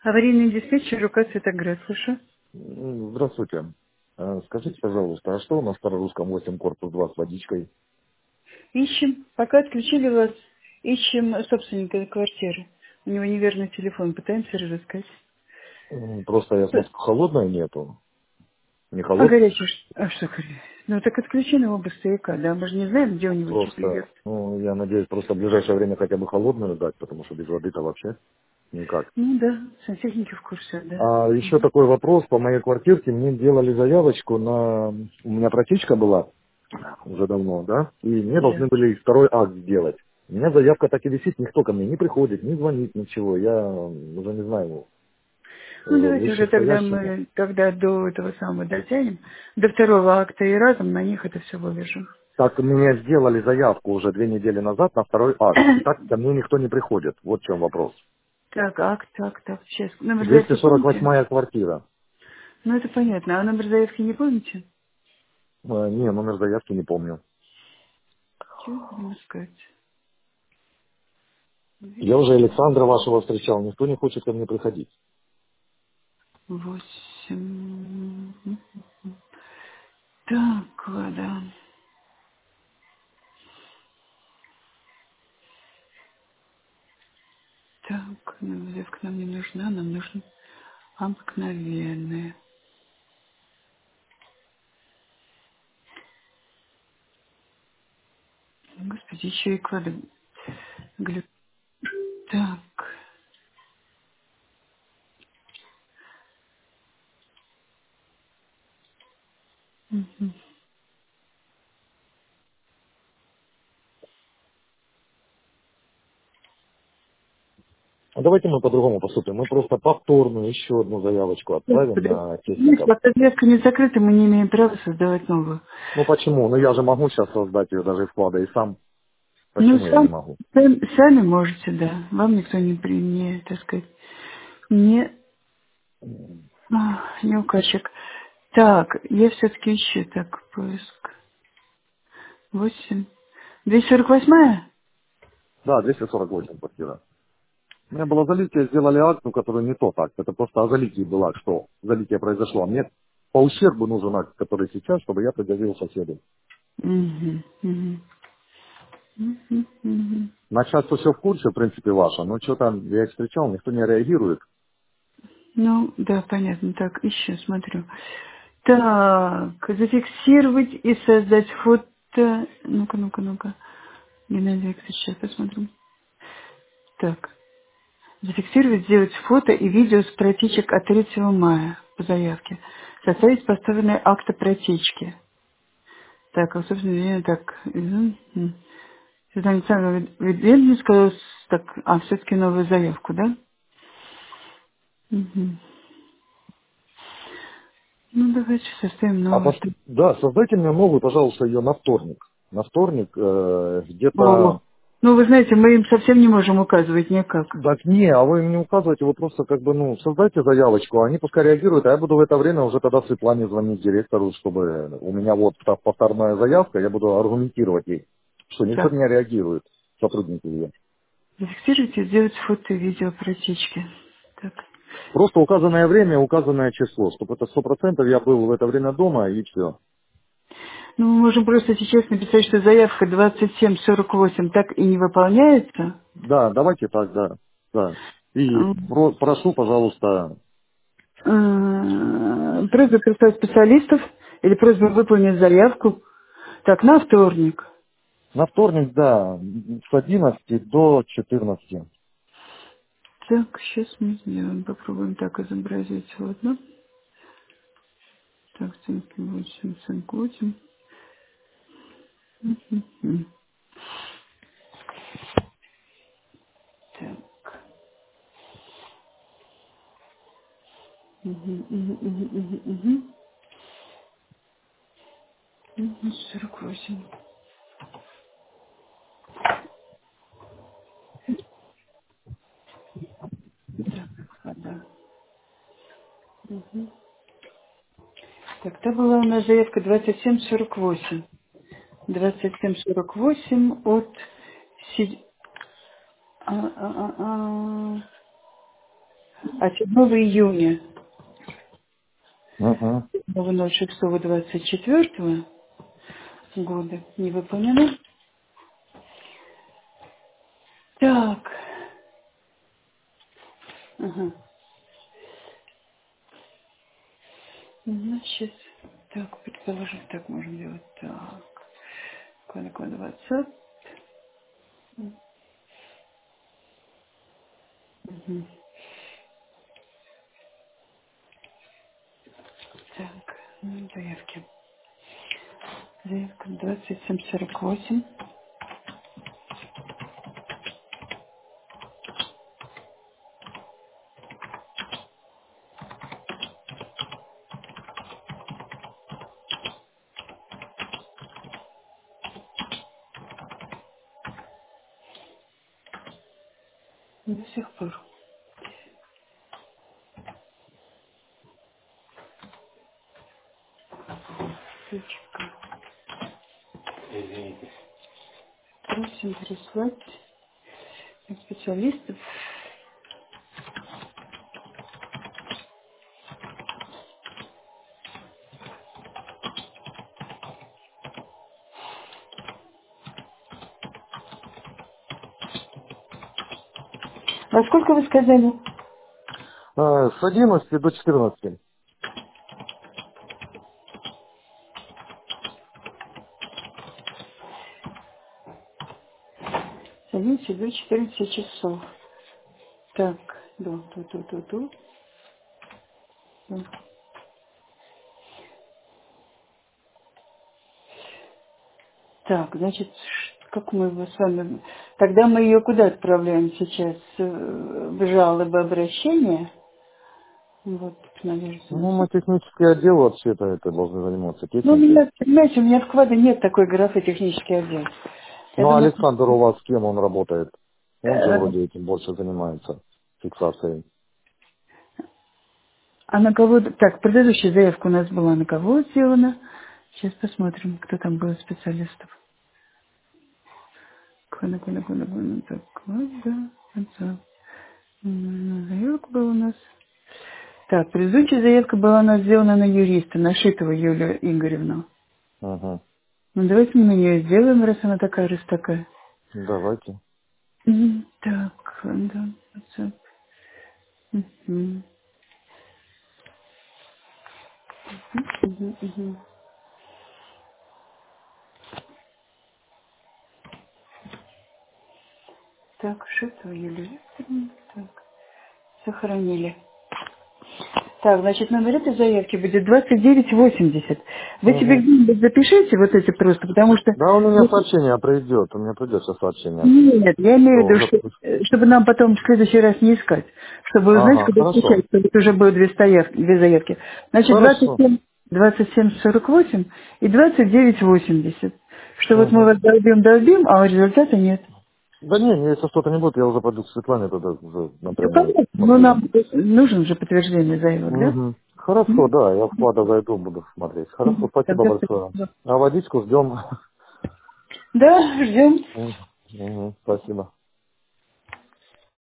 Аварийный диспетчер, рука Цветоград, слышу. Здравствуйте. Скажите, пожалуйста, а что у нас по русском 8 корпус 2 с водичкой? Ищем. Пока отключили вас, ищем собственника квартиры. У него неверный телефон, пытаемся разыскать. Просто я смотрю, холодной нету. Не А холодной. горячий, а что горячий? Ну так отключены оба стояка, да, мы же не знаем, где у него что Просто, идет. я надеюсь, просто в ближайшее время хотя бы холодную дать, потому что без воды-то вообще никак. Ну да, сантехники в курсе, да. А еще Мгм. такой вопрос. По моей квартирке мне делали заявочку на... У меня протечка была уже давно, да? И мне Да. должны были второй акт сделать. У меня заявка так и висит, никто ко мне не приходит, не звонит, ничего. Я уже не знаю, Ну давайте уже тогда вышестоящему. мы, когда до этого самого дотянем, до второго акта и разом на них это все выложим. Так мне сделали заявку уже 2 недели назад на второй акт. И так ко мне никто не приходит. Вот в чем вопрос. Так, акт, так, сейчас. Номер заявки помните? 248 квартира. Ну, это понятно. А номер заявки не помните? Не, номер заявки не помню. Чего будем искать? Я уже 200, Александра вашего встречал. Никто не хочет ко мне приходить. 8. Так, ладно. Так, ну, заявка нам не нужна, нам нужны обыкновенные. Господи, еще и клады. Так. Мгм. А давайте мы по-другому поступим. Мы просто повторную еще одну заявочку отправим Господи, на знаете, техников. пока заявка не закрыта, мы не имеем права создавать новую. Ну почему? Ну я же могу сейчас создать ее даже из вклада и сам. Ну, Почему я не могу? сами можете, да. Вам никто не, так сказать, не, не указчик. Так, я все-таки ищу, так, поиск. 8. 248-я? Да, 248 квартира. У меня было залитие, сделали акт, ну, который не тот акт. Это просто о залитии был акт, что залитие произошло. А мне по ущербу нужен акт, который сейчас, чтобы я предъявил соседу. Угу, угу, угу, угу. Начальство все в курсе, в принципе, ваше, но что там, я их встречал, никто не реагирует. Ну, да, понятно. Так, ищу, смотрю. Так, зафиксировать и создать фото. Ну-ка, ну-ка, ну-ка. Не надо, сейчас посмотрим. Так, зафиксировать, сделать фото и видео с протечек от 3 мая по заявке. Составить поставленные акты протечки. Так, а, собственно, так. Светлана Александровна, вы верно сказала, так, все-таки новую заявку, да? Мгм. Ну, давайте составим новую. Да, создайте мне новую, пожалуйста, ее на вторник. На вторник О, где-то... ну, вы знаете, мы им совсем не можем указывать никак. Так не, а вы им не указывайте, вы просто как бы, ну, создайте заявочку, они пускай реагируют, а я буду в это время уже тогда Светлане звонить директору, чтобы у меня вот повторная заявка, я буду аргументировать ей, что никто Так, не реагирует, сотрудники ее. зафиксируйте, сделать фото и видео протечки. Так. Просто указанное время, указанное число, чтобы это 100% я был в это время дома и все. Ну, мы можем просто сейчас написать, что заявка 2748 так и не выполняется. Да, давайте так, да. Да. И прошу, пожалуйста, Просьба прислать специалистов или просьба выполнить заявку. Так, на вторник. на вторник, да, с 11 до 14. Так, сейчас мы сделаем. Попробуем так изобразить. Ладно. Так, 7,8, 7,8. Мгм. Так. Мгм, мгм, мгм, мгм, мгм. 48. Так, ладно. Мгм. Так, это была у нас заявка 2748. 2748 от А 7 июня Угу. 06-24 года не выполнено. Так. Ага. Значит, так, предположим, так можно делать. Так. Код 20. Мгм. Так, заявки. Заявка 2748. До сих пор. Точка. Просим прислать специалистов. Во сколько вы сказали? С 11 до 14. С 11 до 14 часов. Так, да. Так, значит, как мы его с вами... Тогда мы ее куда отправляем сейчас? В жалобы обращения? Вот, Надежда Ну, Насыпь. мы технический отдел вообще-то это должны заниматься, Ну, у техники. меня, понимаете, у меня в вклада нет такой графы технический отдел. Я Ну, а думаю, Александр у вас с кем он работает? Он же э, вроде этим больше занимается, фиксацией. а на кого... Так, предыдущая заявка у нас была на кого сделана? Сейчас посмотрим, кто там был из специалистов. Так, вот, да, это. Заявка была у нас. Так, предыдущая заявка была у нас сделана на юриста, на Шитову Юлию Игоревну. Угу. Ну, давайте мы на нее сделаем, раз она такая, раз такая. Давайте. Так, да, WhatsApp. Мгм. Мгм. Так, Шитова Юлия Викторовна. Так, сохранили. Так, значит, номер этой заявки будет 2980. Вы себе Угу. где-нибудь запишите вот эти просто, потому что... Да, у меня сообщение придет, у меня придет сейчас сообщение, Нет, я имею в что виду, уже... что, чтобы нам потом в следующий раз не искать, чтобы узнать, Ага, куда хорошо. встречать, чтобы это уже было две заявки. Значит, Хорошо. 2748 и 2980. Что вот мы Угу. вас долбим, а результата нет. Да не, если что-то не будет, я уже пойду к Светлане тогда уже Ну, напрямую понятно, но посмотрю. нам нужен же подтверждение заявок, да? Угу. Хорошо, да, я в вклада зайду, буду смотреть. Хорошо, спасибо Тогда большое. спасибо. А водичку ждем. Да, ждем. Спасибо.